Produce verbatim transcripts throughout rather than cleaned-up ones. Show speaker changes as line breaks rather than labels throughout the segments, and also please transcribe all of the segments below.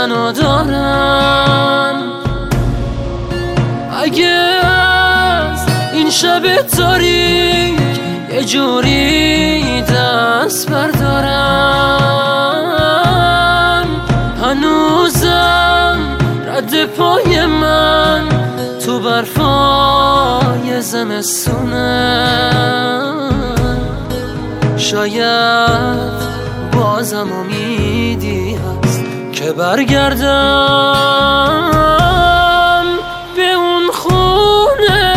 تنها دارم. اگه از این شب تاریک یه جوری دست بردارم، هنوزم رد پای من تو برفای زمستونه. شاید بازم امیدی هست که برگردم به اون خونه.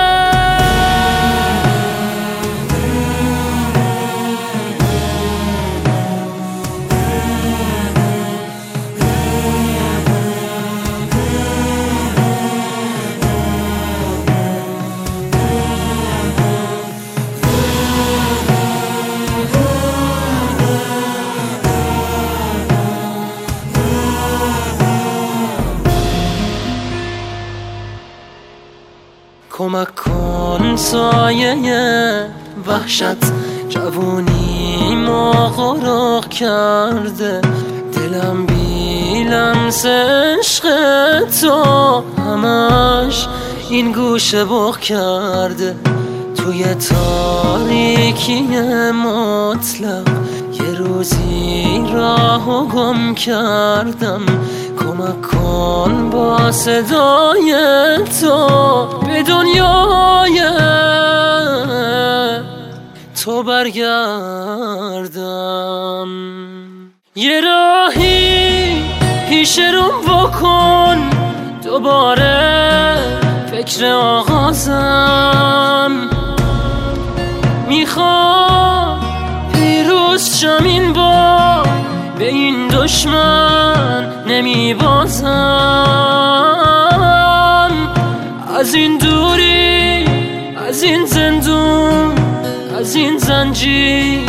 کمک کن سایه وحشت جوونیمو غرق کرده، دلم بی لمس عشق تو همش این گوشه بغ کرده. توی تاریکی مطلق یه روزی راهو گم کردم. کمک کن با صدای تو به دنیای تو برگردم. یه راهی پیش روم بکن دوباره فکر آغازم. میخوام پیروز شم این بار، به این دشمن نمیبازم. از این دوری، از این زندون، از این زنجیر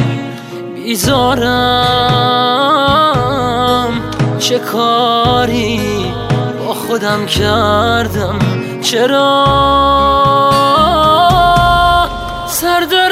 بیزارم. چه کاری با خودم کردم، چرا سر